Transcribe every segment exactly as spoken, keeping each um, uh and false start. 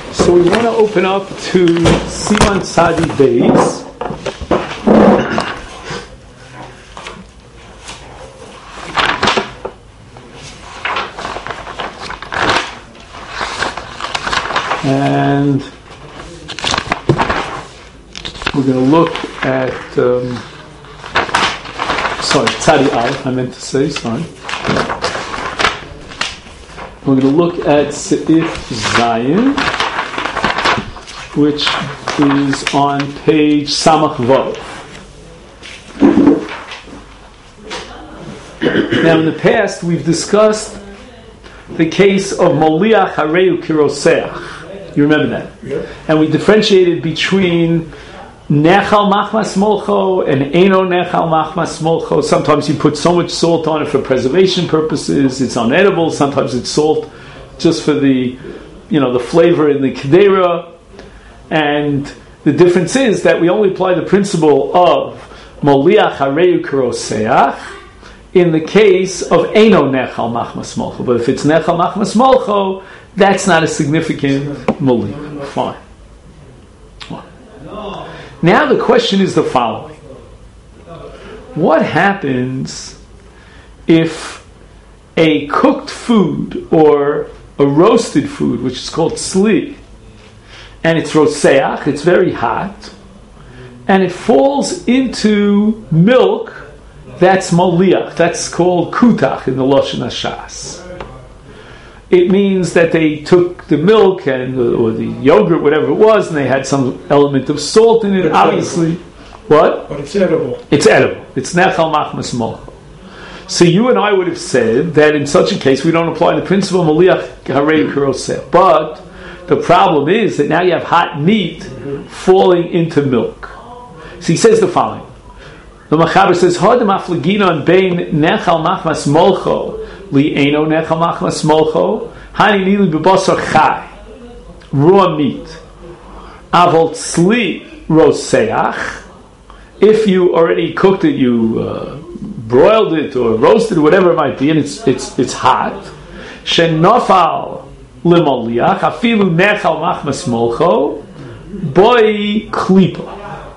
So we want to open up to Siman Tzadi Beis. And we're going to look at, um, sorry, Tzadi Aleph, I meant to say, sorry. We're going to look at Seif Zayin, which is on page Samach Vav. Now, in the past, we've discussed the case of Moliach Hareu Kiroseach. You remember that? Yeah. And we differentiated between Nechal Machmas Molcho and Eino Nechal Machmas Molcho. Sometimes you put so much salt on it for preservation purposes, it's unedible. Sometimes it's salt just for the, you know, the flavor in the Kedera. And the difference is that we only apply the principle of Moliach Hareu Kiroseach in the case of Eino Nechal Machmas Molcho. But if it's Nechal Machmas Molcho, that's not a significant Moliach. Fine. Now the question is the following. What happens if a cooked food or a roasted food, which is called sli, and it's roseach, it's very hot, and it falls into milk that's moliach, that's called kutach in the Lashon HaShas. It means that they took the milk and or the yogurt, whatever it was, and they had some element of salt in it. It's obviously, edible. What? But it's edible. It's edible. It's nechal machmas molcho. So you and I would have said that in such a case we don't apply the principle moliach harei kiroseh. But the problem is that now you have hot meat mm-hmm. falling into milk. So he says the following. The Machaber says, "Hodem aflaginon bein nechal machmas molcho." Li eno nechal machmas molcho, hani nili bebasar chai, raw meat. Avol tzli roseach. If you already cooked it, you uh, broiled it or roasted it, whatever it might be, and it's it's it's hot. Shenofal limoliach afilu nechal machmas molcho, boy klipa.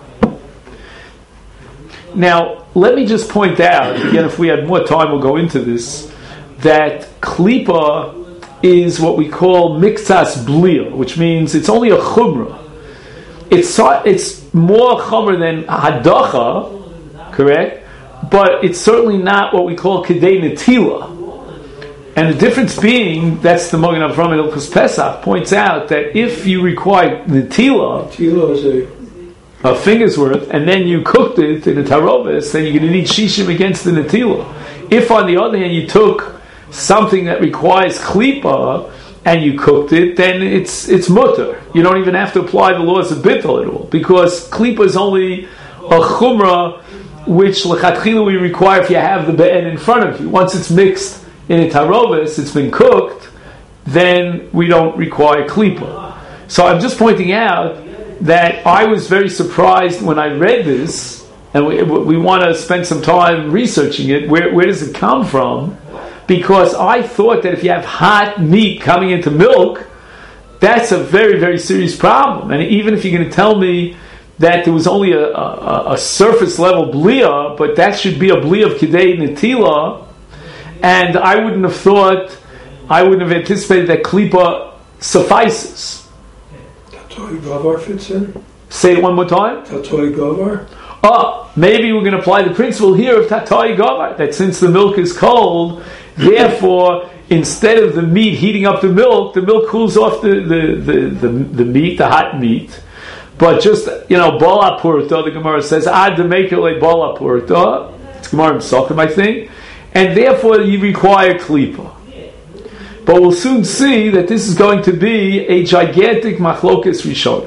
Now, let me just point out again. If we had more time, we'll go into this. That klipa is what we call miktsas blia, which means it's only a chumrah. It's it's more chumrah than hadacha, correct? But it's certainly not what we call kedei netila. And the difference being, that's the Magen Avraham in Ilchos Pesach points out that if you require netila, netila is a a finger's worth, and then you cooked it in a tarovis, then you're going to need shishim against the netila. If on the other hand you took something that requires klipa and you cooked it, then it's it's mutter. You don't even have to apply the laws of bittul at all, because klipa is only a chumrah which lechatchila we require if you have the be'en in front of you. Once it's mixed in a tarovis, it's been cooked, then we don't require klipa. So I'm just pointing out that I was very surprised when I read this, and we, we want to spend some time researching it. Where, where does it come from? Because I thought that if you have hot meat coming into milk, that's a very, very serious problem. And even if you're going to tell me that there was only a, a, a surface level blia, but that should be a blia of kidei netila, and I wouldn't have thought, I wouldn't have anticipated that klipa suffices. Tatoi gavar fits in? Say it one more time. Tatoi gavar? Oh, maybe we're going to apply the principle here of tatoi gavar, that since the milk is cold, therefore, instead of the meat heating up the milk, the milk cools off the, the, the, the, the meat, the hot meat. But just, you know, bala purta, the Gemara says, ad the maker le bala purta. It's Gemara M'Sachim, I think. And therefore, you require klipa. But we'll soon see that this is going to be a gigantic machlokes rishonah.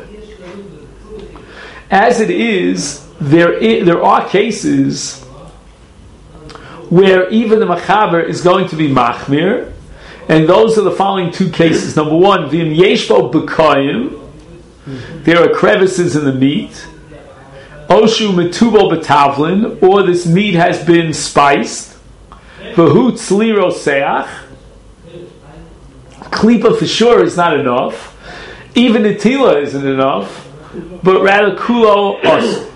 As it is, there is, there are cases where even the Machaber is going to be machmir, and those are the following two cases. Number one, v'im yeshbo b'kayim, there are crevices in the meat. Oshu metubo b'tavlin, or this meat has been spiced. V'hu tzli roseach, klipa for sure is not enough. even Natila isn't enough, but rather Kulo Asr.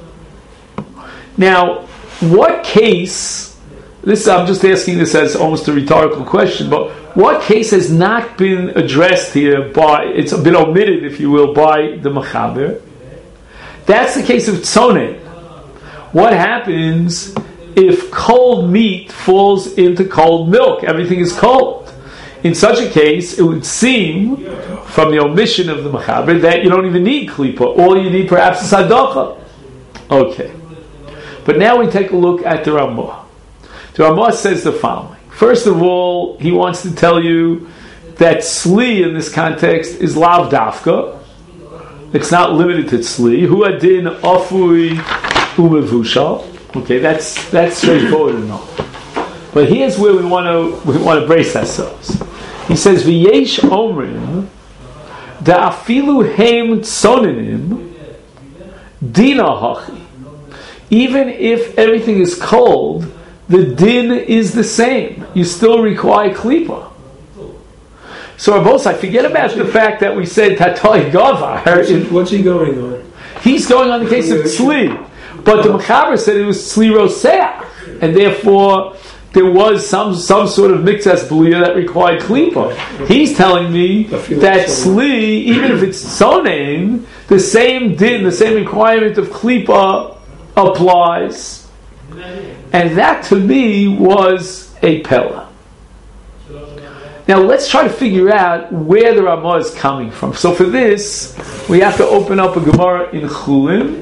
Now, what case, this I'm just asking this as almost a rhetorical question, but what case has not been addressed here by, it's been omitted, if you will, by the Mechaber? That's the case of Tzonen. What happens if cold meat falls into cold milk? Everything is cold. In such a case, it would seem, from the omission of the Mechaber, that you don't even need Klipa. All you need perhaps is Hadacha. Okay. But now we take a look at the Ramah. The Ramah says the following. First of all, he wants to tell you that Sli in this context is Lav Dafka. It's not limited to Sli. Hu adin afui umevushal. Okay, that's that's straightforward enough. But here's where we want to we want to brace ourselves. He says v'yesh omrim da afilu heim tzonenim dina hachi. Even if everything is cold, the din is the same. You still require klipa. So Rabosai, forget about the fact that we said tatoi gavar. What's he, what's he going on? He's going on the case of tzli, but the Mechaber said it was tzli roseach, and therefore there was some some sort of mixas belia that required klipa. He's telling me that tzli, even if it's tzonein, the same din, the same requirement of klipa applies. And that to me was a pella. Now let's try to figure out where the Ramah is coming from. So for this, we have to open up a Gemara in Chulin.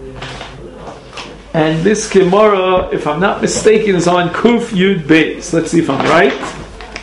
And this Gemara, if I'm not mistaken, is on Kuf Yud Beis. Let's see if I'm right.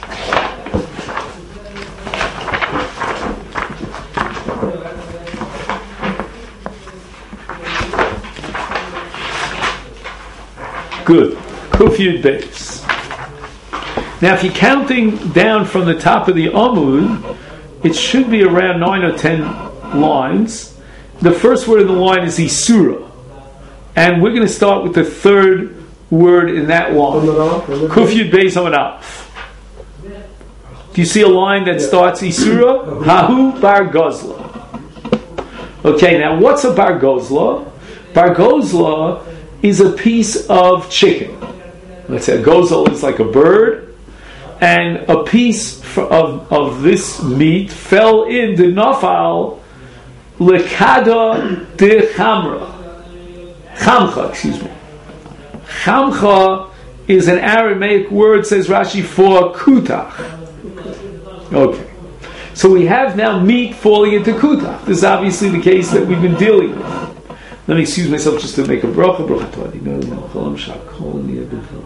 Good. Kuf Yud Beis. Now, if you're counting down from the top of the Amud, it should be around nine or ten lines. The first word in the line is Isura. And we're going to start with the third word in that line. Kuf Yud Beis Amud Aleph. Do you see a line that starts Isura? Hahu Bar Gozla. Okay, now what's a Bar Gozla? Bar Gozla is a piece of chicken. Let's say a gozel is like a bird, and a piece of, of this meat fell in the nafal lekada de chamra. Chamcha, excuse me. Chamcha is an Aramaic word, says Rashi, for kutach. Okay. So we have now meat falling into kutach. This is obviously the case that we've been dealing with. Let me excuse myself just to make a bracha. Bracha to Adinah, Cholam Shakol Niyadivah.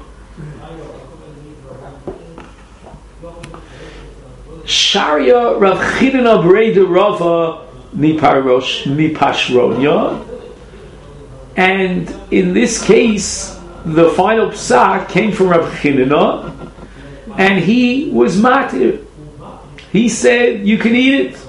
Sharia Rav Chidina Breda Rava Miparosh Mipashronya, and in this case, the final psak came from Rav Chidina, and he was matir. He said you can eat it.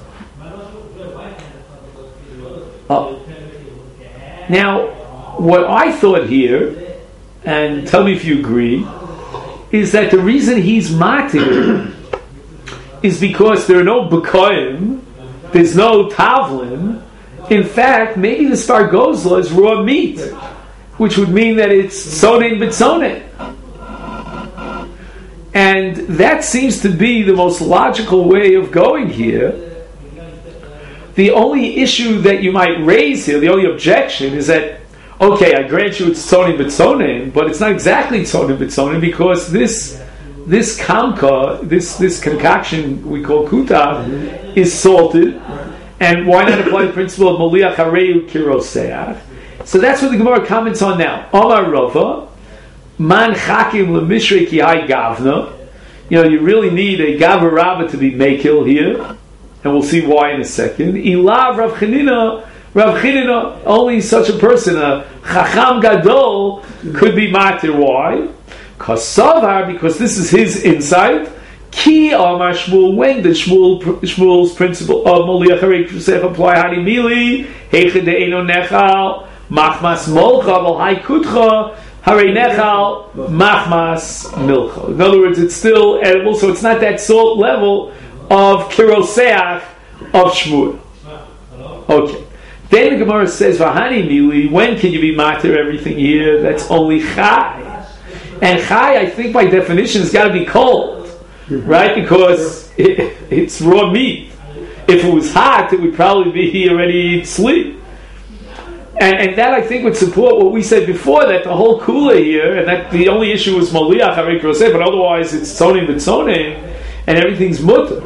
Oh. Now, what I thought here, and tell me if you agree, is that the reason he's matir is because there are no bukoyim, there's no tavlin. In fact, maybe the Star Gozla is raw meat, which would mean that it's sonin b'tzonin. And that seems to be the most logical way of going here. The only issue that you might raise here, the only objection, is that, okay, I grant you it's tzonin b'tzonin, but it's not exactly tzonin b'tzonin, because this this kamka, this this concoction we call kuta, is salted, and why not apply the principle of moliach hareu kiroseach? So that's what the Gemara comments on now. Amar Rava, man chakim lemishrei ki hai gavna. You know, you really need a gavar rabba to be mekil here, and we'll see why in a second. Ilav Rav Chanina, Rav Chanina, only such a person, a chacham gadol, could be matir. Why? Kasavar, because this is his insight. Ki Amar Shmuel, when did Shmuel, Shmuel's principle of moliach harei kiroseach apply? Hari mili heiche de'eno nechal machmas molcha v'al hai kutcha harei nechal machmas milcha. In other words, it's still edible, so it's not that salt level of kiroseach of Shmuel. Okay. Then the Gemara says, Vahani Mili, when can you be matir everything here? That's only Chai. And Chai, I think by definition, has got to be cold. Right? Because it, it's raw meat. If it was hot, it would probably be already sleep. And, and that, I think, would support what we said before, that the whole kula here, and that the only issue was Moliach, Harei Kroseh, but otherwise it's Tzonim B'Tzonim, and everything's mutter.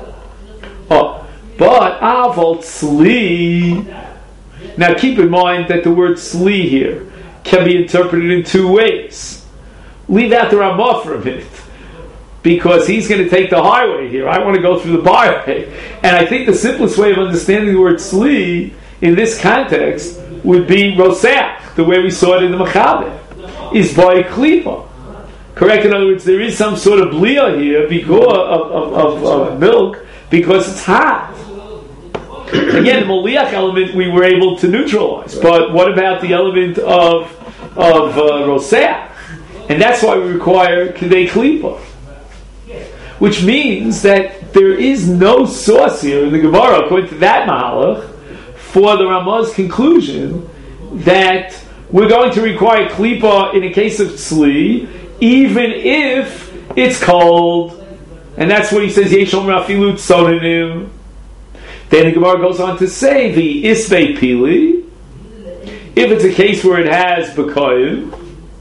Oh, but Avol Tzli. Now keep in mind that the word Tzli here can be interpreted in two ways. Leave out the Ramah for a minute, because he's going to take the highway here. I want to go through the byway. And I think the simplest way of understanding the word Tzli in this context would be Roseach, the way we saw it in the Mechaber, is by Klipa. Correct? In other words, there is some sort of blia here because of, of, of, of milk, because it's hot. Again, the Moliach element we were able to neutralize, but what about the element of of uh, Roseach? And that's why we require Kedei Klipa, which means that there is no source here in the Gemara, according to that Mahalach, for the Ramah's conclusion that we're going to require Klipa in a case of Tzli, even if it's cold. And that's what he says, Yeshom Rafilu Tzonim. Then the Gemara goes on to say, the Isvei Pili, if it's a case where it has B'koyim,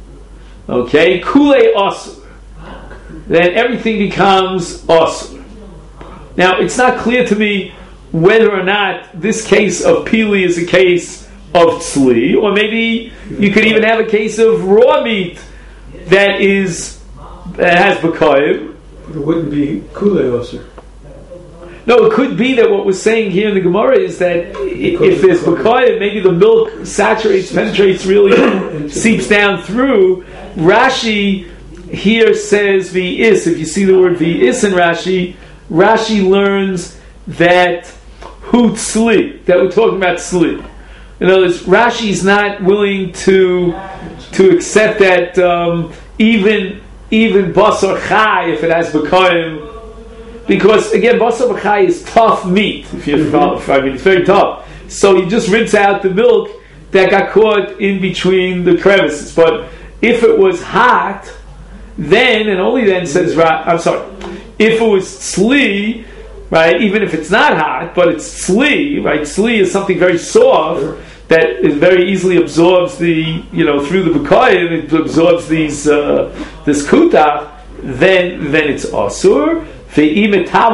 okay, Kulei Asur, then everything becomes Asur. Now, it's not clear to me whether or not this case of Pili is a case of Tzli, or maybe you could even have a case of raw meat that is that has B'koyim. It wouldn't be Kulei Asur. No, it could be that what we're saying here in the Gemara is that if there's B'koyim, maybe the milk saturates, penetrates, really seeps down through. Rashi here says V'is. If you see the word V'is in Rashi, Rashi learns that Hu Tzli, that we're talking about Tzli. In other words, Rashi is not willing to to accept that um, even even Basar Chai, if it has B'koyim, because again, Basar B'chai is tough meat. If you mm-hmm. I mean, it's very tough. So you just rinse out the milk that got caught in between the crevices. But if it was hot, then and only then says I'm sorry. If it was tzli, right? Even if it's not hot, but it's tzli, right? Tzli is something very soft sure. that is very easily absorbs the you know through the b'kayim, it absorbs these uh, this kutach. Then then it's asur. And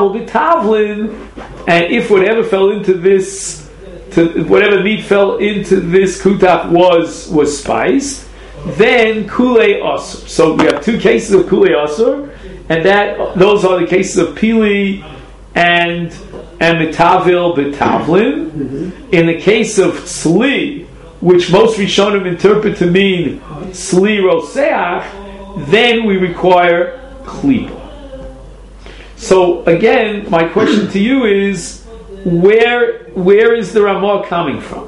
if whatever fell into this, to, whatever meat fell into this kutach was was spiced, then kulei asur. So we have two cases of kulei asur, and that those are the cases of pili and and mitavil betavlin. Mm-hmm. In the case of tzli, which most Rishonim interpret to mean tzli roseach, then we require klipa. So again, my question to you is, where where is the Ramah coming from?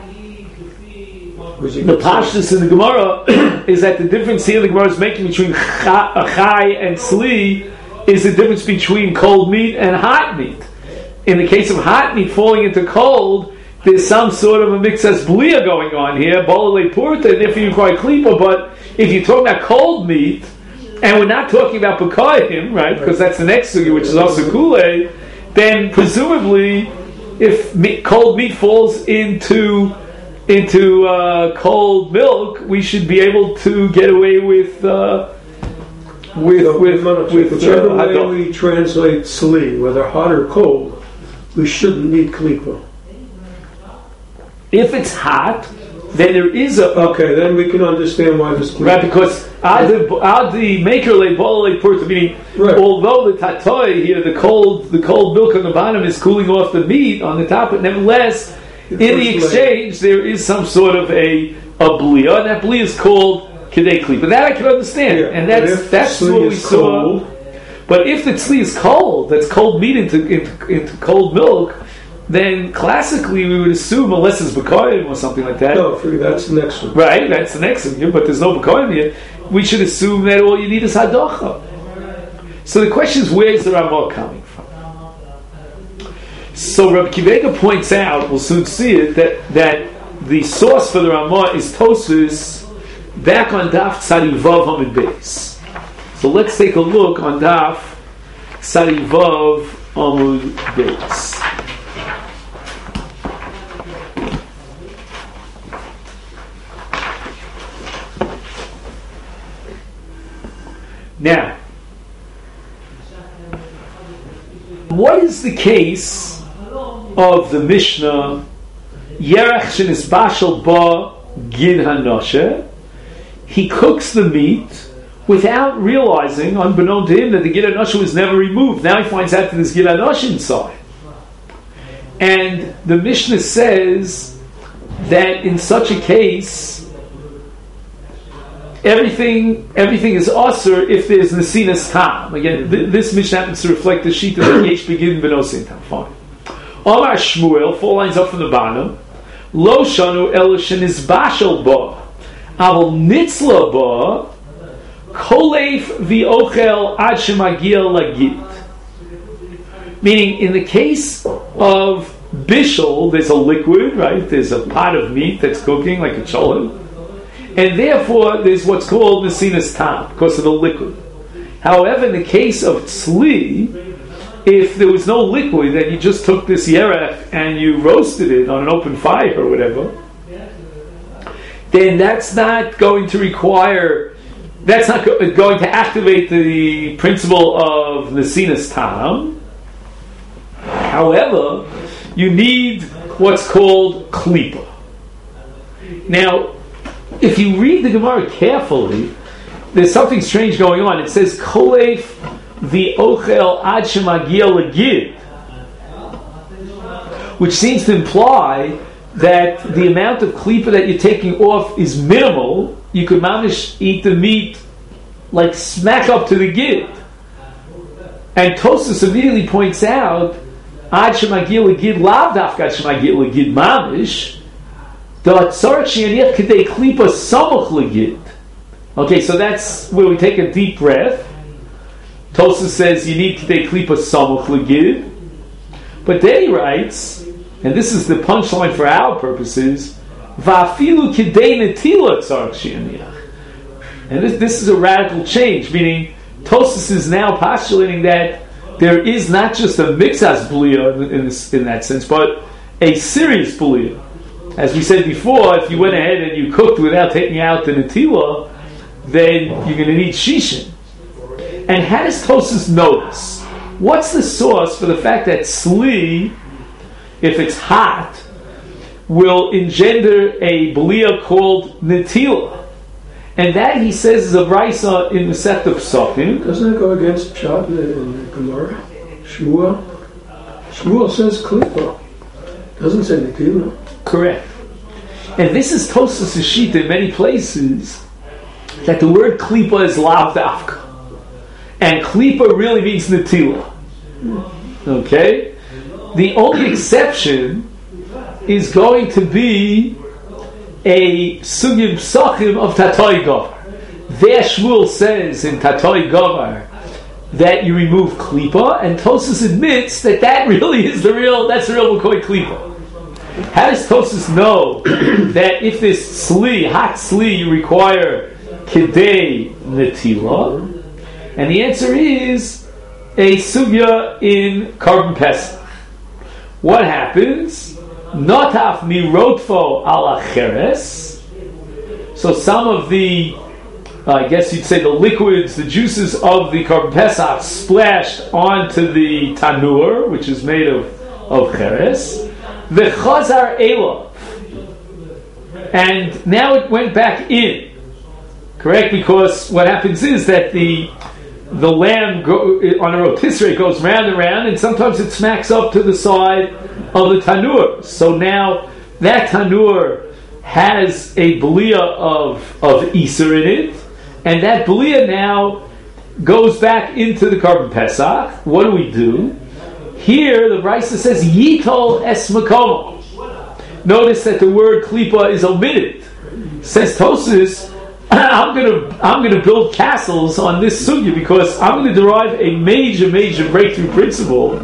The pashtus in the Gemara is that the difference here the Gemara is making between chai and tzli is the difference between cold meat and hot meat. In the case of hot meat falling into cold, there's some sort of a mixas blia going on here, bolale purta, and if you require klipa. But if you're talking about cold meat, and we're not talking about B'kayim, right? Because that's the next sugi, which is also Kulei. Then presumably, if meat, cold meat falls into into uh, cold milk, we should be able to get away with uh, with so, with with, with whichever uh, way we translate tzli, whether hot or cold, we shouldn't need klipa. If it's hot, then there is a okay. Then we can understand why this klipa. Right, because Adi maker le bolale purta, meaning right. although the tatoi here, the cold the cold milk on the bottom is cooling off the meat on the top, but nevertheless, the in the exchange layer. There is some sort of a a blia, and that blia is called kedei kli. But that I can understand, yeah. and that's that's what we saw. Cold. But if the tzli is cold, that's cold meat into, into into cold milk, then classically we would assume, unless it's b'koyim or something like that. No, that's the next one. Right, that's the next one. But there's no b'koyim here. We should assume that all you need is hadocha. So the question is, where is the Ramah coming from? So Rabbi Kivega points out, we'll soon see it, that, that the source for the Ramah is Tosfos back on Daf Tzadi Vav Hamid Beis. So let's take a look on Daf Tzadi Vav Hamid Beis. Now, what is the case of the Mishnah Yerach shenis bashal ba gid hanoshe? He cooks the meat without realizing, unbeknown to him, that the gid hanoshe was never removed. Now he finds out that there's gid hanoshe inside. And the Mishnah says that in such a case, Everything, everything is asur if there's nesinas tam. Again, th- this Mishnah happens to reflect the sheet of the yesh begin benosin tam. Fine. Omar Shmuel, four lines up from the bottom. Lo shanu el shenis bashel ba, avol nitzla ba, koleif v'ochel ad shemagia lagit. Meaning, in the case of bishul, there's a liquid, right? There's a pot of meat that's cooking like a cholent. And therefore, there's what's called nesinas tam, because of the liquid. However, in the case of tzli, if there was no liquid, and you just took this yerech and you roasted it on an open fire or whatever, then that's not going to require, that's not go- going to activate the principle of nesinas tam. However, you need what's called klipa. Now, if you read the Gemara carefully, there's something strange going on. It says koleif v'ochel ad shemagia legid, which seems to imply that the amount of klipa that you're taking off is minimal. You could mamish eat the meat like smack up to the gid. And Tosfos immediately points out ad shemagia legid lav dafka ad shemagia legid mamish. Okay, so that's where we take a deep breath. Tosfos says you need kidei klipa samuch legid, but then he writes, and this is the punchline for our purposes, va'afilu kidei netila tzarich she'aniach. And this, this is a radical change, meaning Tosfos is now postulating that there is not just a mixas b'liya in, in, this, in that sense, but a serious b'liya. As we said before, if you went ahead and you cooked without taking out the netila, then you're going to need shishin. And how does Tosfos notice? What's the source for the fact that sli, if it's hot, will engender a belia called netila? And that, he says, is a brisa in Masechta Pesachim. Doesn't it go against Pshat in the Gemara? Shmuel? Shmuel says klipa. Doesn't say netila. Correct. And this is Tosfos' sheet in many places, that the word klipa is lav dafka. And klipa really means netila. Okay? The only exception is going to be a sugim psachim of Tatoi Govar. There Shmuel says in Tatoi Govar that you remove klipa, and Tosfos admits that that really is the real, that's the real McCoy klipa. How does Tosfos know that if this sli, hot sli, you require kidei netila? And the answer is a sugya in Korban Pesach. What happens? Notaf mirotfo ala cheres. So some of the, uh, I guess you'd say the liquids, the juices of the Korban Pesach splashed onto the tanur, which is made of, of cheres. The chazar elav, and now it went back in. Correct, because what happens is that the the lamb go, on a rotisserie goes round and round, and sometimes it smacks up to the side of the tanur. So now that tanur has a belia of of iser in it, and that belia now goes back into the Korban Pesach. What do we do? Here, the Brisa says, Yitol es makomo. Notice that the word klipa is omitted. Says Tosfos, I'm gonna I'm gonna build castles on this sugya because I'm gonna derive a major major breakthrough principle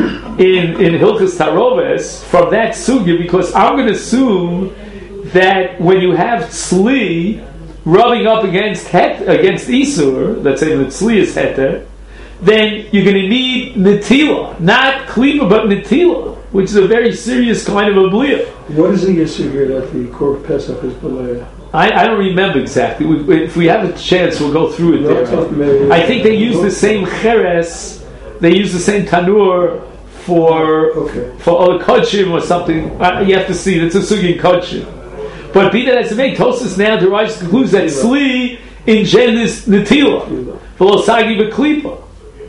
in in Hilchos Taroves from that sugya, because I'm gonna assume that when you have tzli rubbing up against het, against isur, let's say the tzli is heter, then you're going to need netila, not klipa but netila, which is a very serious kind of a bliya. What is the issue here that the Korban Pesach is below? I, I don't remember exactly. We, if we have a chance, we'll go through it No, there. I think they use the same cheres, they use the same tanur for okay. for other kodshim or something. Uh, you have to see. It's a sugi kodshim. But be that as it may, Tosfos now derives the conclusion that sli engenders netila, velosagi b'klipa.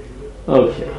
Okay.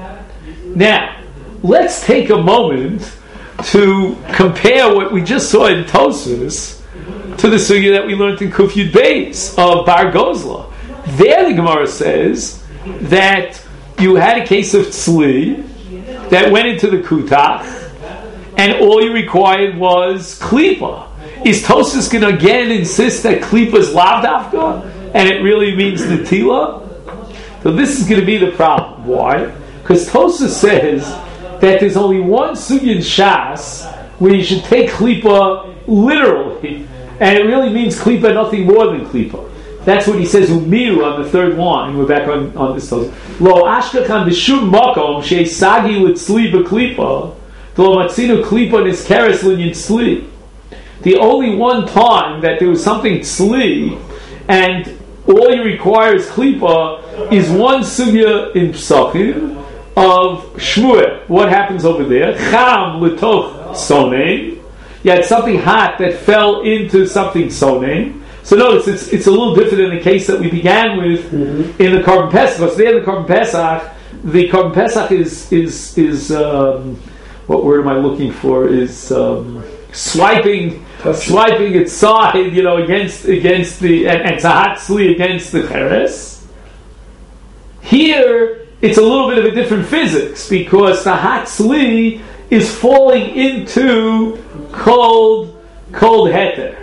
Now, let's take a moment to compare what we just saw in Tosfos to the sugya that we learned in Kuf Yud Beis of Bar Gozla. There, the Gemara says that you had a case of tzli that went into the kutach, and all you required was klipa. Is Tosfos going to again insist that klipa is lav dafka, and it really means netila? So this is going to be the problem. Why? Because Tosfos says that there's only one sugya in Shas where you should take klipa literally, and it really means klipa, nothing more than klipa. That's what he says umiru on the third line. We're back on, on this Tosfos. Lo ashkachan b'shum makom she'sagi l'tzli b'klipa lo matzinu klipa niskeres l'nyin tzli. The only one time that there was something tzli and all you require is klipa is one sugya in Psachim of Shmuel. What happens over there? Cham l'toch sonein. You had something hot that fell into something sonein. So notice it's it's a little different in the case that we began with mm-hmm. in the Korban Pesach. Because there in the Korban Pesach, the Korban Pesach is is is um, what word am I looking for? Is um, swiping. Swiping its side, you know, against against the and, and Zahatzli against the Cheres. Here, it's a little bit of a different physics because the Hatzli is falling into cold, cold heter,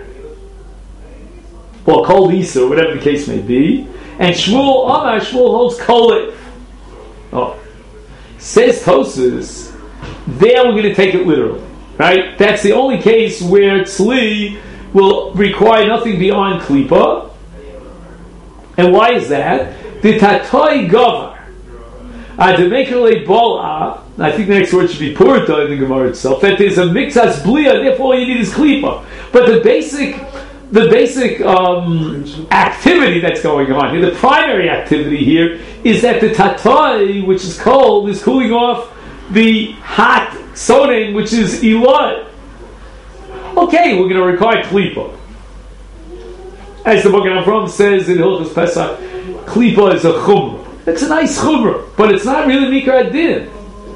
or cold isa, whatever the case may be. And Shmuel Amar Shmuel holds kolev. Oh, says Tosfos. There, we're going to take it literally. Right? That's the only case where tzli will require nothing beyond klipa. And why is that? The tatoi govar. Ademekele bola. I think the next word should be purta in the Gemara itself. That there's a mixas blia, therefore all you need is klipa. But the basic, the basic um, activity that's going on here, the primary activity here, is that the tatoi, which is cold, is cooling off the hot sonin, which is Eloi. Okay, we're going to require klipa. As the Book of Avram says in Hilchos Pesach, klipa is a chumrah. It's a nice chumrah, but it's not really mikra adin.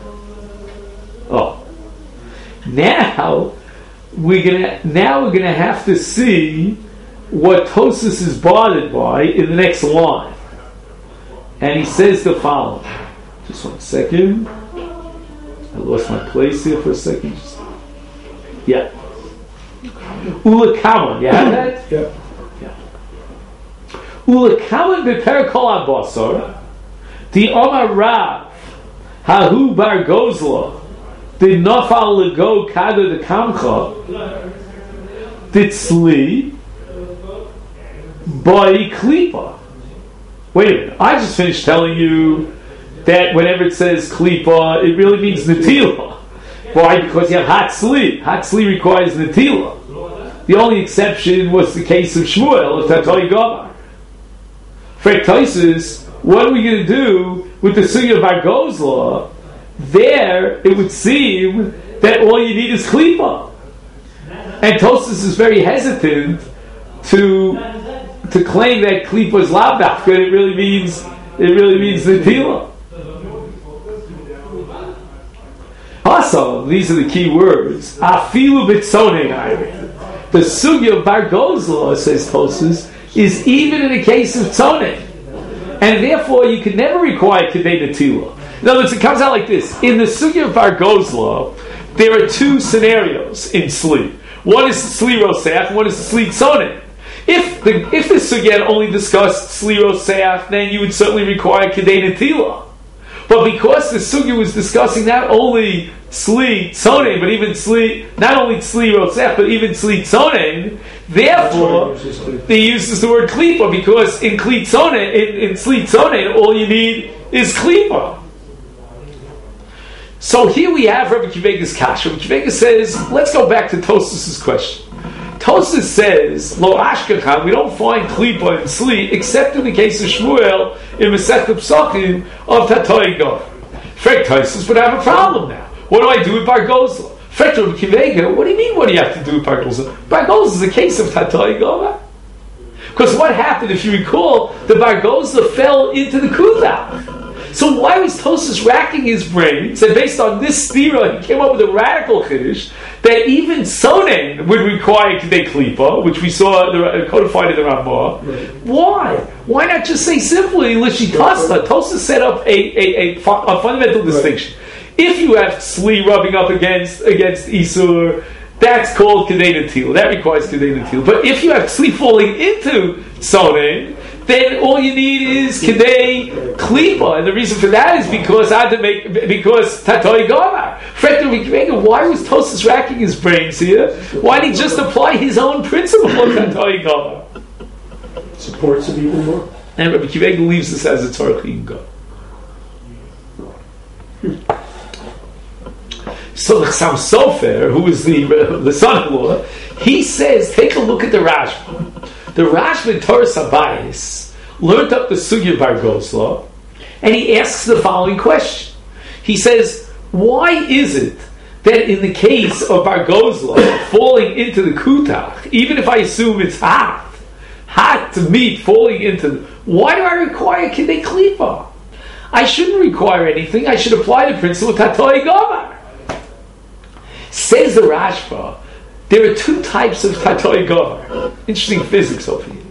Oh, now we're gonna now we're gonna have to see what Tosfos is bothered by in the next line, and he says the following. Just one second. I lost my place here for a second. Just, yeah. Ulakaman, you have that? Yeah. Yeah. Ulakaman beper kol abasar, the Omar Rav, Hahu bar Gozla, the Nafal lego kada the Kamcha, the Tzli, by Klipa. Wait a minute, I just finished telling you that whenever it says klipa, it really means netila. Why? Because you have hot tzli. Hot tzli requires netila. The only exception was the case of Shmuel, of Tatoi Govar. For Tosfos, what are we going to do with the sugya of Bar Gozla? There, it would seem that all you need is klipa. And Tosfos is very hesitant to to claim that klipa is lav dafka. It really means it really means netila. Also, these are the key words. Afilu b'tzonei. The sugya of Bar Gozla, says Tosfos, is even in the case of tzonei, and therefore you can never require kedei netila. In other words, it comes out like this: in the sugya of Bar Gozla, there are two scenarios in sleep. One is the sleep rosach, one is the sleep tzonei. If the if the sugya only discussed Sli Roseach, then you would certainly require Kedei Netila. But because the sugya was discussing not only Sli Tzonen, but even Sli, not only Sli Roseach, but even Sli Tzonen, therefore, they uses the word Klipa, because in Kli Tzonen, in, in Sli Tzonen, all you need is Klipa. So here we have Rabbi Kivega's kasha. Rabbi Kivega says, let's go back to Tosfos' question. Tosfos says, Lo Ashkechan, we don't find Klipa and Sli, except in the case of Shmuel, in Masechet Psachim, of Tatoi Gov. Frek Tosfos would have a problem now. What do I do with Bar Gozla? Frek Rabbi Kivega, what do you mean, what do you have to do with Bar Gozla? Bar Gozla is a case of Tatoi Gov. Because what happened, if you recall, the Bar Gozla fell into the Kudah. So why was Tosfos racking his brains? And based on this stira, he came up with a radical chiddush that even Sonen would require Kedei Klipa, which we saw the, codified in the Ramah. Right. Why? Why not just say simply Lishitasta? Tosfos set up a, a, a, a fundamental right. distinction. If you have Sli rubbing up against against Isur, that's called Kedei Netil. That requires Kedei Netil. But if you have Sli falling into Sonen, then all you need is Kedei Klipa, and the reason for that is because I had to make because Tatoi Gomar. Why was Tosfos racking his brains here? Why didn't he just apply his own principle of Tatoi Gomar? Supports it even more. And Rabbi Kivega leaves this as a Torah Kliyim Go. So the Chassam Sofer, who is the the son-in-law, he says, take a look at the Rashba. The Rashba in Torah Sabayis learned up the Sugya Bar Gozla, and he asks the following question. He says, why is it that in the case of Bar Gozla falling into the Kutach, even if I assume it's hot, hot meat falling into the, why do I require Kedei Klipa? I shouldn't require anything. I should apply the principle of Tatoi Gomar. Says the Rashba, there are two types of Tatoi Gomar. Interesting physics over here.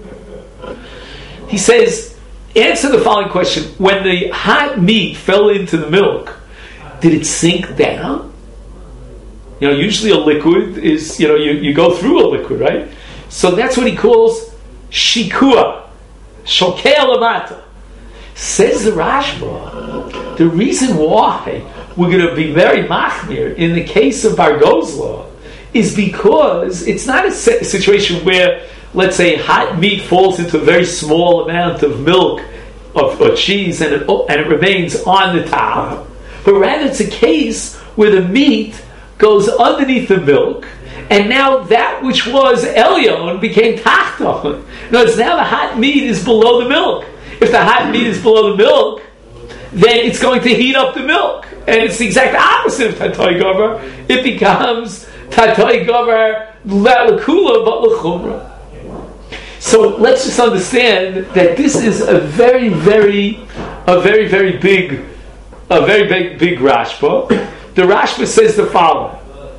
He says, answer the following question. When the hot meat fell into the milk, did it sink down? You know, usually a liquid is, you know, you, you go through a liquid, right? So that's what he calls shikua, shokei lamata. Says the Rashba, the reason why we're going to be very machmir in the case of Bar Gozla is because it's not a situation where, let's say, hot meat falls into a very small amount of milk of, or cheese and it, and it remains on the top, but rather it's a case where the meat goes underneath the milk, and now that which was Elyon became Tachton. In other words, now the hot meat is below the milk. If the hot meat is below the milk, then it's going to heat up the milk. And it's the exact opposite of Tatoi Gomar. It becomes Tatoi Gomar L'Kula but L'Chumra. So let's just understand that this is a very, very, a very, very big, a very big, big Rashba. The Rashba says the following.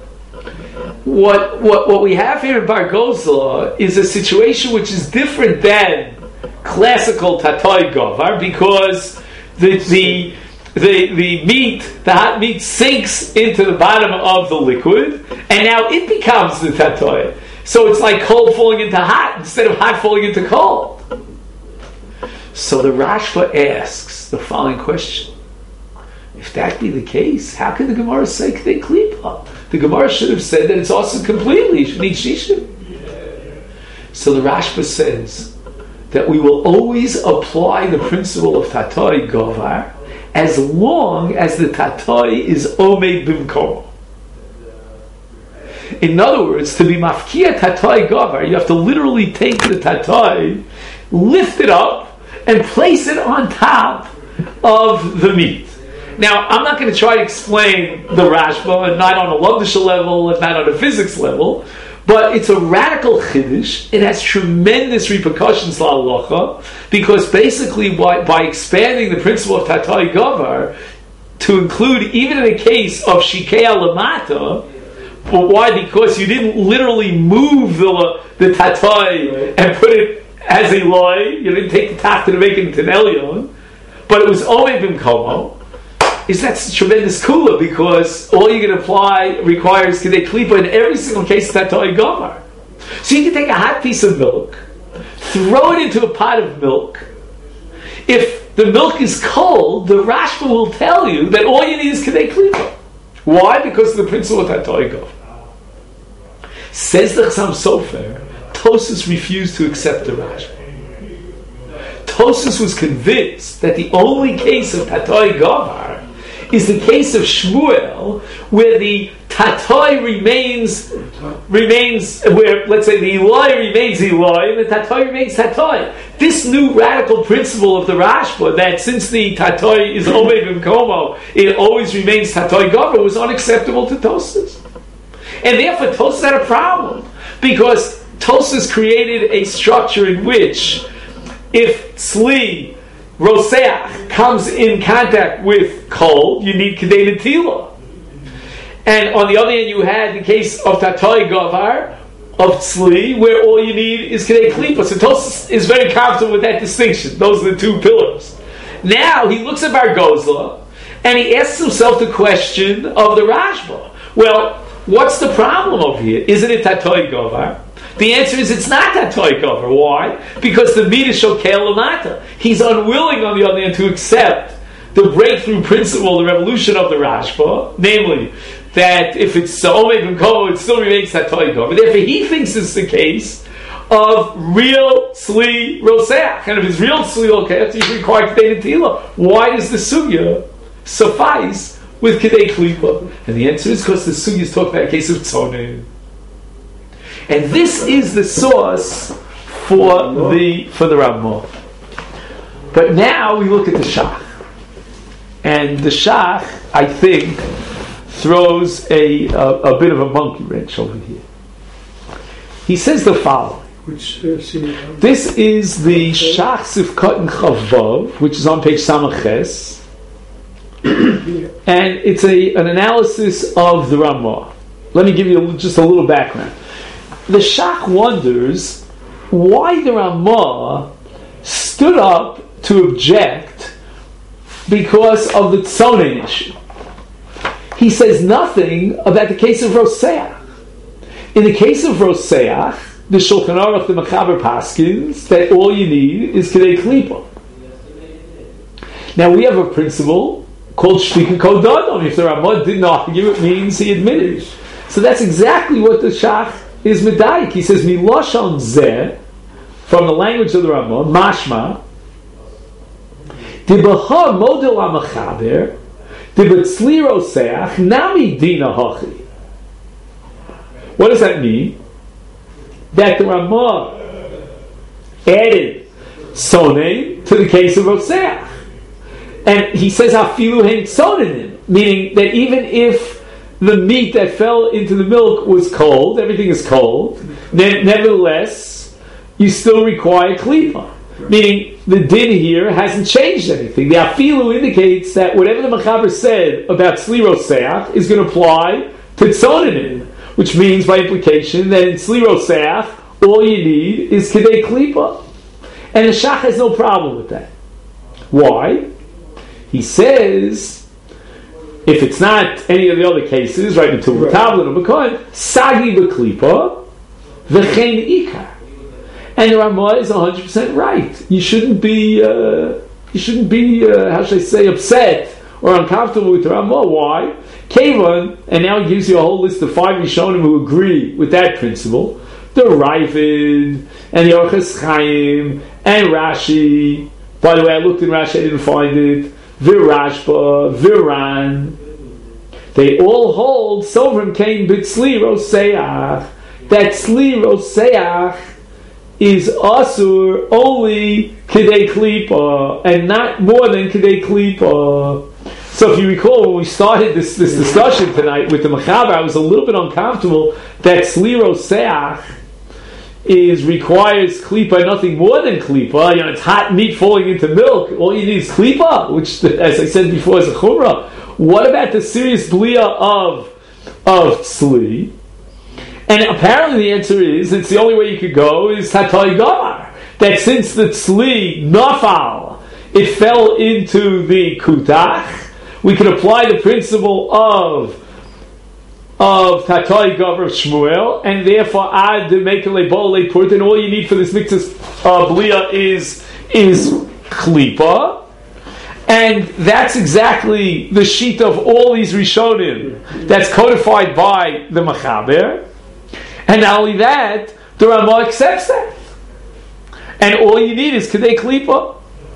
What, what, what we have here in Bar Gozla is a situation which is different than classical Tatoi Gomar, because the, the, the, the meat, the hot meat sinks into the bottom of the liquid, and now it becomes the Tatoi. So it's like cold falling into hot instead of hot falling into cold. So the Rashba asks the following question. If that be the case, how can the Gemara say Kedei Klipa? The Gemara should have said that it's also completely, you should need Shishim. So the Rashba says that we will always apply the principle of Tatoi Govar as long as the Tatoi is Omed Bimkomo. In other words, to be mafkia Tatoi Govar, you have to literally take the Tatoi, lift it up, and place it on top of the meat. Now, I'm not going to try to explain the Rashba, not on a Lomdisha level, and not on a physics level, but it's a radical chiddush. It has tremendous repercussions, la'alocha, because basically by, by expanding the principle of Tatoi Govar to include, even in the case of Shikei Lamata, but why? Because you didn't literally move the, the Tatoi and put it as a loy, you didn't take the tachta to make it into an elyon, but it was Omed Bimkomo. Is that's tremendous kula, because all you can apply requires Kedei Klipa in every single case of Tatoi Gomar. So you can take a hot piece of milk, throw it into a pot of milk. If the milk is cold, the Rashba will tell you that all you need is Kedei Klipa. Why? Because of the principle of Tatoy Gov. Says the Chassam Sofer, Tosfos refused to accept the Rashba. Tosfos was convinced that the only case of Tatoy Govar is the case of Shmuel, where the Tatoy remains, remains, where, let's say, the Eloi remains Eloi, and the Tatoy remains Tatoy. This new radical principle of the Rashba, that since the Tatoy is Omed B'Mkomo, it always remains Tatoy Gover, was unacceptable to Tosfos. And therefore, Tosfos had a problem, because Tosfos created a structure in which, if Tzli, Roseach, comes in contact with cold, you need Kedei Netila. And on the other hand, you had the case of Tatoy Govar, of Tzli, where all you need is Kedei Klipa. So Tosfos is very comfortable with that distinction. Those are the two pillars. Now, he looks at Bar Gozla, and he asks himself the question of the Rashba. Well, what's the problem over here? Isn't it Tatoy Govar? The answer is it's not Tatoy Govar. Why? Because the Midah Shokel Lamata. He's unwilling, on the other hand, to accept the breakthrough principle, the revolution of the Rashba, namely, that if it's Omed B'Mkomo, it still remains Tatoy Govar. Therefore, he thinks it's the case of real Tzli Roseach. And if it's real Tzli Roseach, you require Kedei Netila. Why does the Sugya suffice with Kedei Klipa? And the answer is because the Sugya is talking about a case of Tzonim. And this is the source for the for the Ramah. But now we look at the Shach. And the Shach, I think, throws a, a, a bit of a monkey wrench over here. He says the following. Which, uh, this is the Shach Sifkat and Chavav, which is on page Samaches. And it's a an analysis of the Ramah. Let me give you a, just a little background. The Shach wonders why the Ramah stood up to object because of the Tzonin issue. He says nothing about the case of Roseach. In the case of Roseach, the Shulchan Aruch, the Mechaber Paskins, that all you need is Kedei Klipa. Now we have a principle called Shtika Kol Dadam. If the Ramah didn't argue, it means he admitted. So that's exactly what the Shach is medayik. He says Miloshon Zeh, from the language of the Ramah, Mashma, Dibaha Model HaMechaber, Dibatzli Roseach, Nami Dina Hachi. What does that mean? That the Ramah added Sonei to the case of Roseach. And he says Afilu Hein Tzonin, meaning that even if the meat that fell into the milk was cold, everything is cold, ne- nevertheless, you still require klipa. Right. Meaning, the din here hasn't changed anything. The afilu indicates that whatever the Mechaber said about Tzli Roseach is going to apply to Tzonin, which means, by implication, that in Tzli Roseach, all you need is Kedei Klipa. And the Shach has no problem with that. Why? He says, if it's not any of the other cases, right, until the tablet of Mekohen, Sagi B'Klipa, V'chein Ikar. And the Ramah is one hundred percent right. You shouldn't be, uh, you shouldn't be, uh, how should I say, upset or uncomfortable with the Ramah. Why? Kevon, and now he gives you a whole list of five Rishonim who agree with that principle. The Ravid, and the Orches Chaim, and Rashi. By the way, I looked in Rashi, I didn't find it. Virashba, Viran. They all hold Sovrim Kain B'Tzli Roseach. That Tzli Roseach is Asur only Kedei Klipa, and not more than Kedei Klipa. So if you recall, when we started this, this discussion tonight with the Mechaber, I was a little bit uncomfortable that Tzli Roseach is requires klipa, nothing more than klipa. You know, it's hot meat falling into milk. All you need is klipa, which, as I said before, is a chumrah. What about the serious blia of of tzli? And apparently the answer is, it's the only way you could go is tatay gamar. That since the tzli nafal, it fell into the kutach, we could apply the principle of of Tatoi Gover Shmuel, and therefore Ad Mekele Bole Purt, and all you need for this mixus uh, Blia is is Klipa, and that's exactly the sheet of all these Rishonim that's codified by the Machaber, and not only that, the Ramah accepts that, and all you need is Kedei Klipa.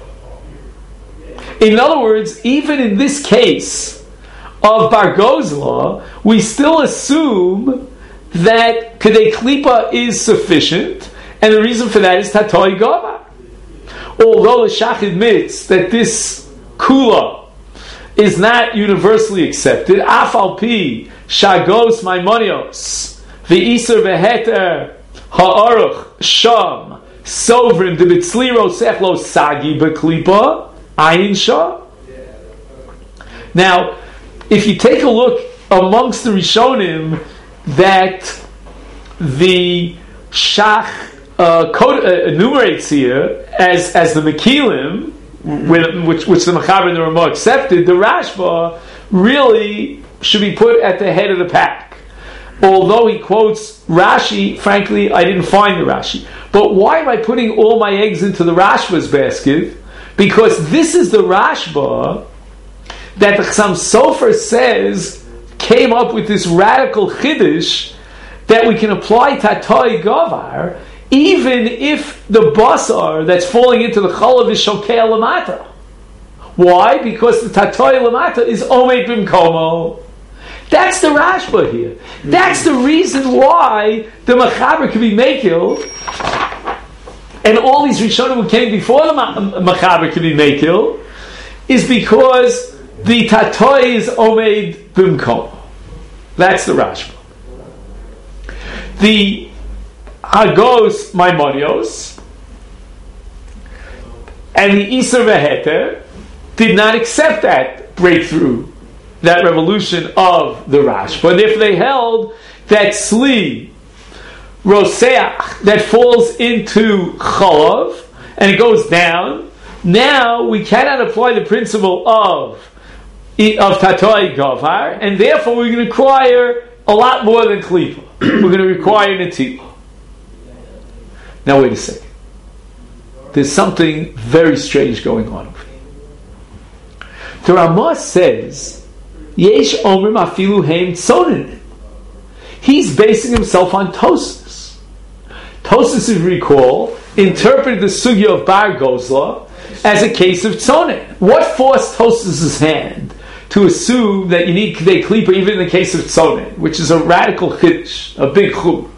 In other words, even in this case of Bar Gozla, we still assume that Kedei Klipa is sufficient, and the reason for that is Tatoi Gava. Although the Shach admits that this Kula is not universally accepted, Afal Pi Shagos Maimonios V'Iser V'Heter Ha'aruch Sham Sovrim Debitzliro Sechlo Sagi B'Klipa Ayin Shah. Now, if you take a look amongst the Rishonim that the Shach uh, code, uh, enumerates here as as the Mekilim, mm-hmm. which which the Machaber and the Ramah accepted, the Rashba really should be put at the head of the pack. Although he quotes Rashi, frankly, I didn't find the Rashi. But why am I putting all my eggs into the Rashba's basket? Because this is the Rashba that the Chassam Sofer says came up with this radical chiddush that we can apply Tatoi Gavar even if the basar that's falling into the chalav is shokei lamata. Why? Because the Tatoi lamata is omed b'mkomo. That's the Rashba here. That's the reason why the Machaber can be Mekil, and all these Rishonim who came before the Machaber can be Mekil, is because the Tatoi is Omed Bimkom. That's the Rashba. The Hagos Maimonios and the Iser Veheter did not accept that breakthrough, that revolution of the Rashba. And therefore they held that Sli Roseach that falls into Chalav and it goes down. Now we cannot apply the principle of of Tatoi Gavar, and therefore we're going to require a lot more than Klipa. We're going to require Netilah. Now wait a second. There's something very strange going on over here. The Ramah says, Yesh Omrim Afilu Heim Tzonin. He's basing himself on Tosfos. Tosfos, if you recall, interpreted the sugya of Bar Gozla as a case of Tzonin. What forced Tosfos' hand to assume that you need Kedei Klipa even in the case of Tzonin, which is a radical chiddush, a big chur?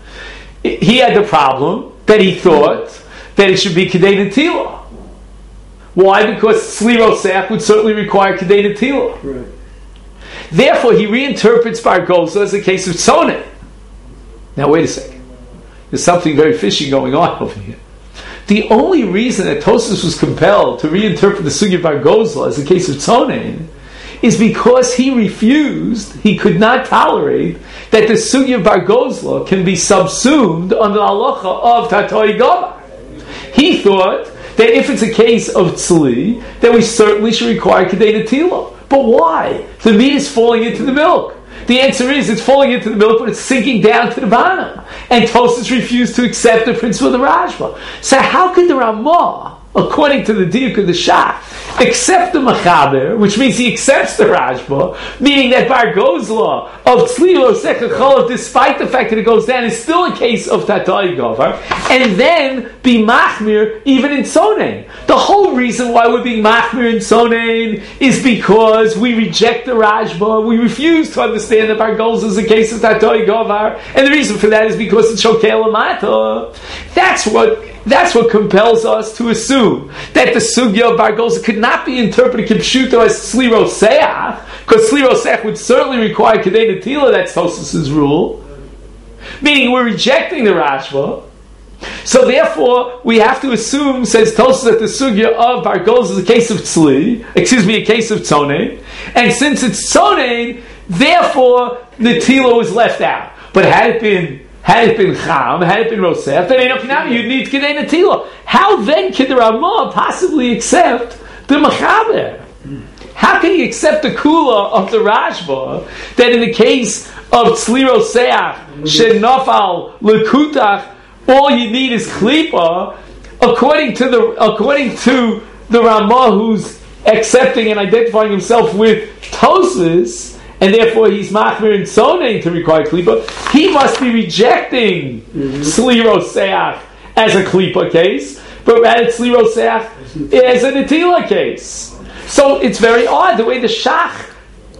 He had the problem that he thought that it should be Kedei Netilah. Why? Because Sli Roseach would certainly require Kedei Netilah. Right. Therefore, he reinterprets Bar Gozla as a case of Tzonin. Now, wait a second. There's something very fishy going on over here. The only reason that Tosfos was compelled to reinterpret the Sugya Bar Gozla as a case of Tzonin is because he refused, he could not tolerate that the Sugya Bar Gozla can be subsumed under the halacha of Tatoi Gavar. He thought that if it's a case of Tzli, then we certainly should require Kedei Netilah. But why? The meat is falling into the milk. The answer is it's falling into the milk, but it's sinking down to the bottom. And Tosfos refused to accept the principle of the Rashba. So how could the Ramah, according to the Diuk of the Shach, accept the Machaber, which means he accepts the Rashba, meaning that Bar Gozla of Tzli Roseach Chalav, despite the fact that it goes down, is still a case of Tatoi Gavar, and then be Machmir even in Tzonin. The whole reason why we're being Machmir in Tzonin is because we reject the Rashba, we refuse to understand that Bar Gozla is a case of Tatoi Gavar, and the reason for that is because it's Shokei Lamata. That's what That's what compels us to assume that the sugya of Bar Gozla could not be interpreted kipshuto as Sli Roseach, because Sli Roseach would certainly require Kedei Netilah. That's Tosfos' rule. Meaning we're rejecting the Rashba. So therefore, we have to assume, says Tosfos, that the sugya of Bar Gozla is a case of Tzli, excuse me, a case of Tzonin, and since it's Tzonin, therefore Netilah was left out. But had it been Had it been Cham, had it been Roseach, then you'd need Kedei Netilah. How then can the Ramah possibly accept the Machaber? How can you accept the kula of the Rashba that in the case of Tzliro Seach, Shenafal, Lekutach, all you need is Klipa, according to the according to the Ramah who's accepting and identifying himself with Tosfos, and therefore he's Machmir and Sonein to require Klipa, he must be rejecting mm-hmm. Tzliro Seach as a Klipa case, but rather Tzliro Seach as a Netila case. So it's very odd the way the Shach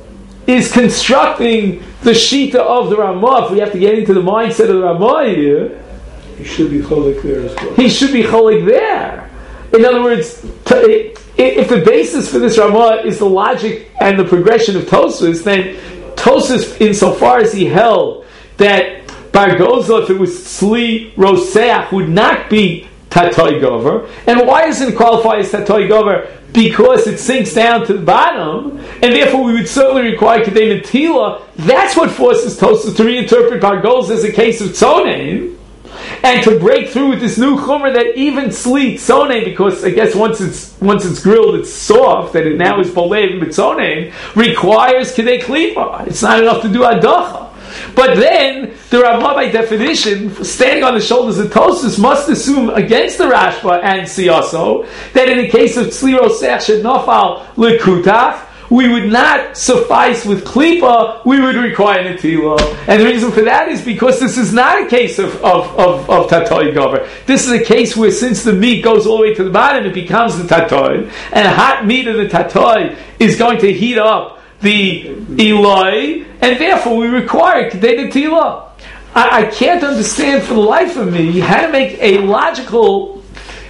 is constructing the Shita of the Ramah. If we have to get into the mindset of the Ramah here, he should be cholik there as well. He should be cholik there. In other words, t- if the basis for this Ramah is the logic and the progression of Tosfos, then Tosfos, insofar as he held that Bar Gozel, if it was Tzli Roseach, would not be Tatoi Gover. And why doesn't it qualify as Tatoi Gover? Because it sinks down to the bottom, and therefore we would certainly require Kedei Netila. That's what forces Tosfos to reinterpret Bar Gozel as a case of Tzonein, and to break through with this new chumrah that even Tzli Tzonein, because I guess once it's once it's grilled, it's soft, and it now is Bolev B'Tzonein, requires Kedei Klipa. It's not enough to do Adacha. But then, the Ramah, by definition, standing on the shoulders of Tosfos, must assume against the Rashba and Siyaso that in the case of Tzli Roseach Shenafal Lekutach, we would not suffice with Klipa, we would require Netila. And the reason for that is because this is not a case of, of, of, of Tatoi Gover. This is a case where since the meat goes all the way to the bottom, it becomes the Tatoi, and hot meat of the Tatoi is going to heat up the Eloi, and therefore we require Kedei Netila. I, I can't understand for the life of me how to make a logical,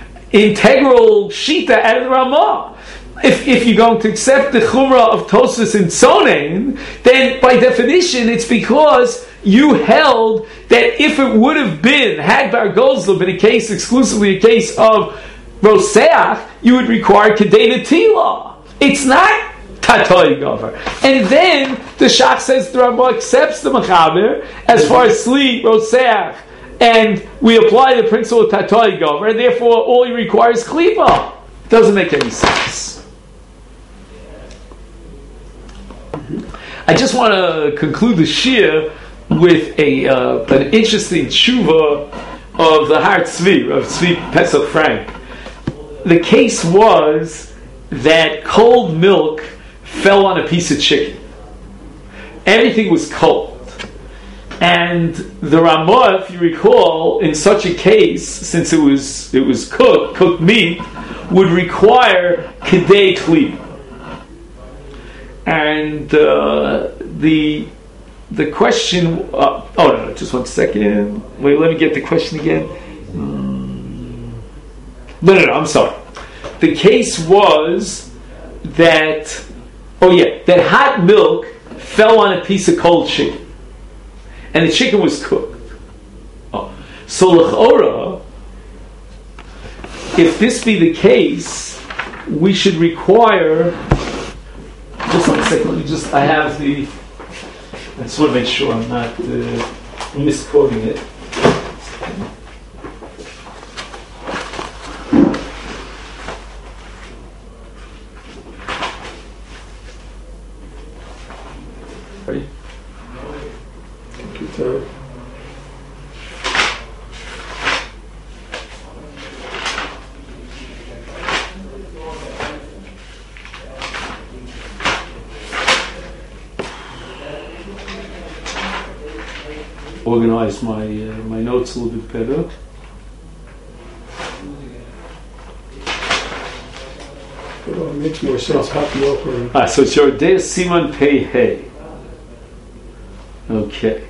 integral Shita out of the Ramah. If, if you're going to accept the Chumrah of Tosfos and Tzonein, then by definition it's because you held that if it would have been, had Bar Gozel been a case, exclusively a case of Roseach, you would require Kedei Netila. It's not Tatoi Gover. And then the Shach says the Ramah accepts the Mechaber as far as Tzli Roseach, and we apply the principle of Tatoi Gover, and therefore all he requires is Klipa. It doesn't make any sense. I just want to conclude the shir with a uh, an interesting tshuva of the Har Tzvi, of Tzvi Pesach Frank. The case was that cold milk fell on a piece of chicken. Everything was cold. And the Ramah, if you recall, in such a case, since it was it was cooked, cooked meat, would require Kedei Klipa. And uh, the the question. Uh, oh no, no, just one second. Wait, let me get the question again. Mm. No, no, no. I'm sorry. The case was that. Oh yeah, that hot milk fell on a piece of cold chicken, and the chicken was cooked. Oh, so l'chora, if this be the case, we should require. Just one second, let me just, I have the, I just want to make sure I'm not uh, misquoting it. Ready? Take your time. Organize my uh, my notes a little bit better. Well, it makes more sense. Hot milk or Ah, so it's your day Siman Pei Hey. Okay.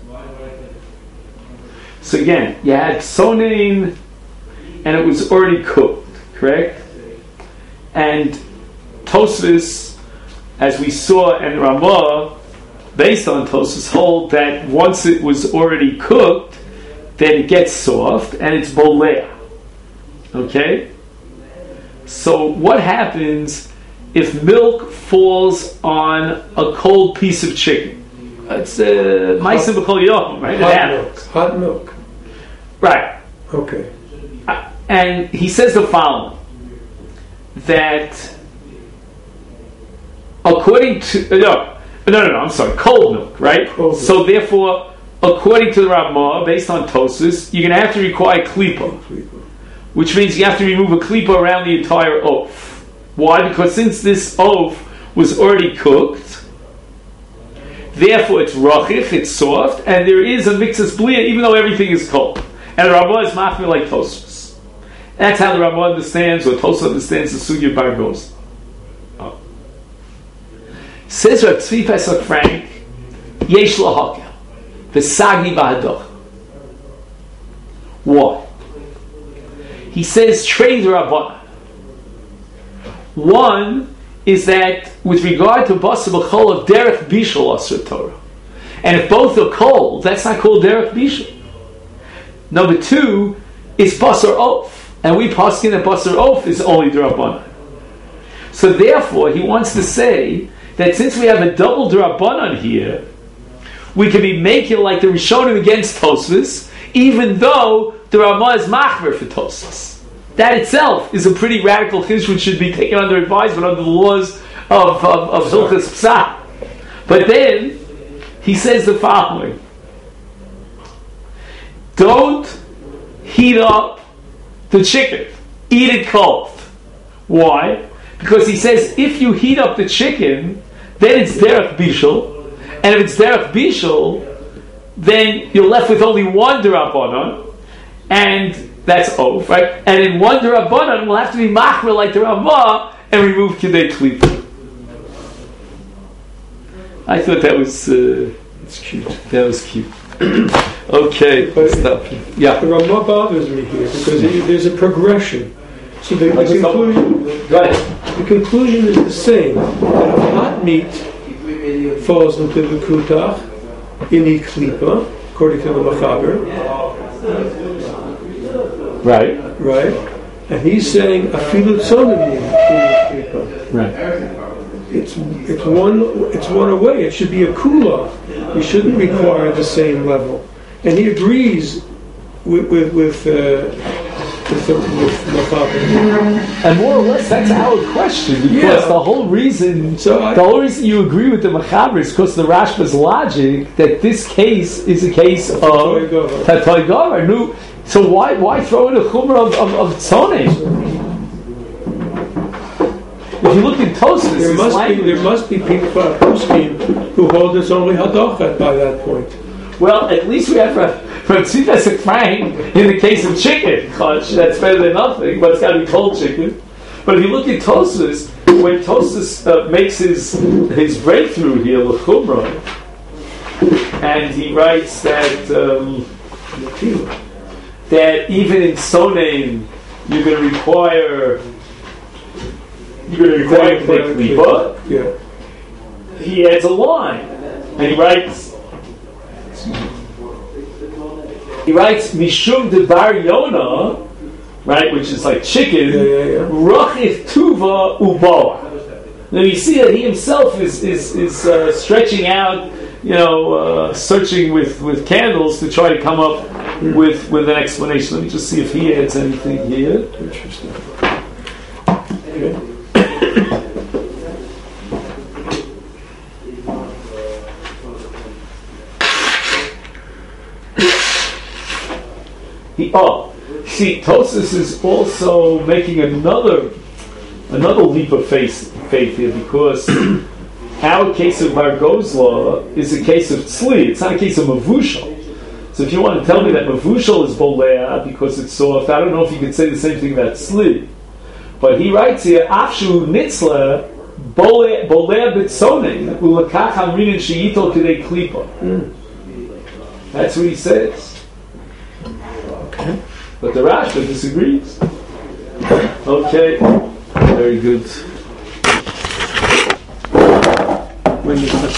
So again, you had Tzonein, and it was already cooked, correct? And Tosfos, as we saw, and Ramah, based on Tosfos, hold that once it was already cooked, then it gets soft and it's boleh. Okay? So what happens if milk falls on a cold piece of chicken? It's uh, ma'aseh b'chol yom, right? hot milk. Hot milk. Right. Okay. Uh, and he says the following, that according to no, no, no, no. I'm sorry, cold milk, right? Cold milk. So therefore, according to the Ramah, based on Tosfos, you're going to have to require klipa, which means you have to remove a klipa around the entire oaf. Why? Because since this oaf was already cooked, therefore it's rachich, it's soft, and there is a mixus blia, even though everything is cold. And the Ramah is mafmir like Tosfos. That's how the Ramah understands, or Tosfos understands the Sugya Bar Goz. Oh. Says Rav Tzvi Pesach Frank, Yesh Lahakel, V'sagi V'hadoch. Why? He says, trade Rabbana. One is that with regard to Basar B'chol of Derech Bishul Asr Torah. And if both are cold, that's not called Derech Bishul. Number two is Basar Oaf. And we paskin that Basar Oaf is only D'Rabbanan. So therefore, he wants to say that since we have a double D'Rabbanan here, we can be making like the Rishonim against Tosfos, even though the Ramah is machmer for Tosfos. That itself is a pretty radical chiddush which should be taken under advisement under the laws of, of, of Hilchos Psach. But then, he says the following. Don't heat up the chicken. Eat it cold. Why? Because he says if you heat up the chicken, then it's derech bishul, and if it's derech bishul, then you're left with only one d'Rabbanan, and that's oaf, right? And in one d'Rabbanan, we'll have to be machmer like the Ramah and remove kidei klipa. I thought that was uh, it's cute. That was cute. Okay, but stop. Yeah. The Ramah bothers me here because it, there's a progression. So the, the conclusion, go ahead. The conclusion is the same. That if hot meat falls into the kutach, in the klipa, according to the Machaber. Right. Right. And he's saying afilu tzonim in the klipa. Right. It's it's one it's one away. It should be a kula. You shouldn't require the same level. And he agrees with with with, uh, with, the, with Machaber. And more or less, that's our question because Yeah. the whole reason So I, the whole reason you agree with the Machaber is because the Rashba's logic that this case is a case of Tatoi Gavar. No, so why why throw in a chumrah of of, of tzonim? If you look at Tosfos, there must be there must be people who hold it's only hadochet by that point. Well, at least we have from from Tzvi Pesach Frank in the case of chicken. That's better than nothing, but it's got to be cold chicken. But if you look at Tosfos, when Tosfos uh, makes his his breakthrough here, l'chumrah, and he writes that um, that even in sonaim you're going to require you're going to require klipa. Yeah. He adds a line, and he writes. He writes Mishum de Bar Yona, right, which is like chicken. Yeah, yeah, yeah. Rachif Tuva Uboa. Now you see that he himself is is is uh, stretching out, you know, uh, searching with, with candles to try to come up mm. with with an explanation. Let me just see if he adds anything here. Interesting. Okay. He, oh, see, Tosfos is also making another another leap of faith, faith here because our case of Bar Gozla is a case of tzli. It's not a case of mavushal. So if you want to tell me that mavushal is bolea because it's soft, I don't know if you could say the same thing about tzli. But he writes here, Afshu nitzla bolea b'tzonim ulakach hamrinin sheyitol k'dei klipa. That's what he says. But the Rashba disagrees. Okay, very good. When